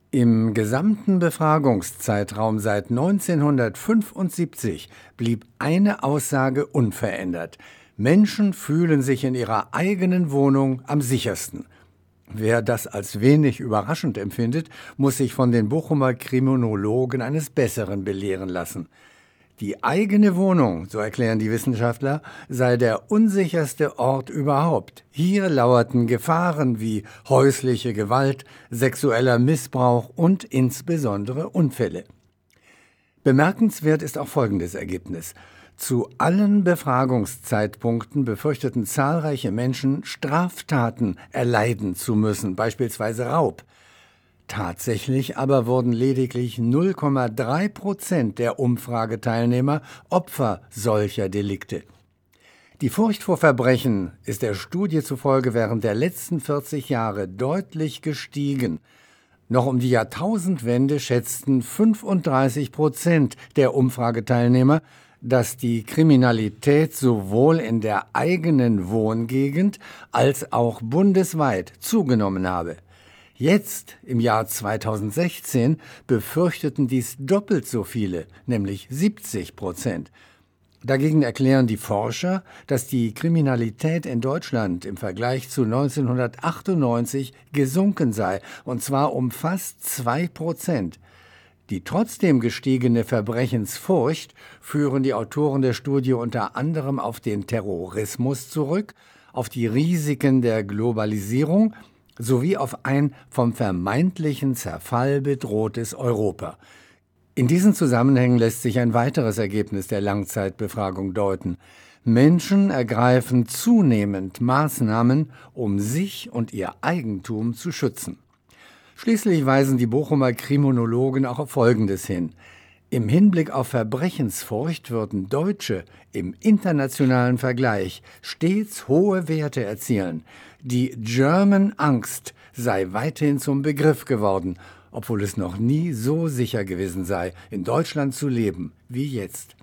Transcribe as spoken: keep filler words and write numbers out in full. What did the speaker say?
Im gesamten Befragungszeitraum seit neunzehnhundertfünfundsiebzig blieb eine Aussage unverändert: Menschen fühlen sich in ihrer eigenen Wohnung am sichersten. Wer das als wenig überraschend empfindet, muss sich von den Bochumer Kriminologen eines Besseren belehren lassen. Die eigene Wohnung, so erklären die Wissenschaftler, sei der unsicherste Ort überhaupt. Hier lauerten Gefahren wie häusliche Gewalt, sexueller Missbrauch und insbesondere Unfälle. Bemerkenswert ist auch folgendes Ergebnis: Zu allen Befragungszeitpunkten befürchteten zahlreiche Menschen, Straftaten erleiden zu müssen, beispielsweise Raub. Tatsächlich aber wurden lediglich null Komma drei Prozent der Umfrageteilnehmer Opfer solcher Delikte. Die Furcht vor Verbrechen ist der Studie zufolge während der letzten vierzig Jahre deutlich gestiegen. Noch um die Jahrtausendwende schätzten fünfunddreißig Prozent der Umfrageteilnehmer, dass die Kriminalität sowohl in der eigenen Wohngegend als auch bundesweit zugenommen habe. Jetzt, im Jahr zweitausendsechzehn, befürchteten dies doppelt so viele, nämlich siebzig Prozent. Dagegen erklären die Forscher, dass die Kriminalität in Deutschland im Vergleich zu neunzehnhundertachtundneunzig gesunken sei, und zwar um fast zwei Prozent. Die trotzdem gestiegene Verbrechensfurcht führen die Autoren der Studie unter anderem auf den Terrorismus zurück, auf die Risiken der Globalisierung sowie auf ein vom vermeintlichen Zerfall bedrohtes Europa. In diesen Zusammenhängen lässt sich ein weiteres Ergebnis der Langzeitbefragung deuten: Menschen ergreifen zunehmend Maßnahmen, um sich und ihr Eigentum zu schützen. Schließlich weisen die Bochumer Kriminologen auch auf Folgendes hin: Im Hinblick auf Verbrechensfurcht würden Deutsche im internationalen Vergleich stets hohe Werte erzielen. Die German Angst sei weithin zum Begriff geworden, obwohl es noch nie so sicher gewesen sei, in Deutschland zu leben wie jetzt.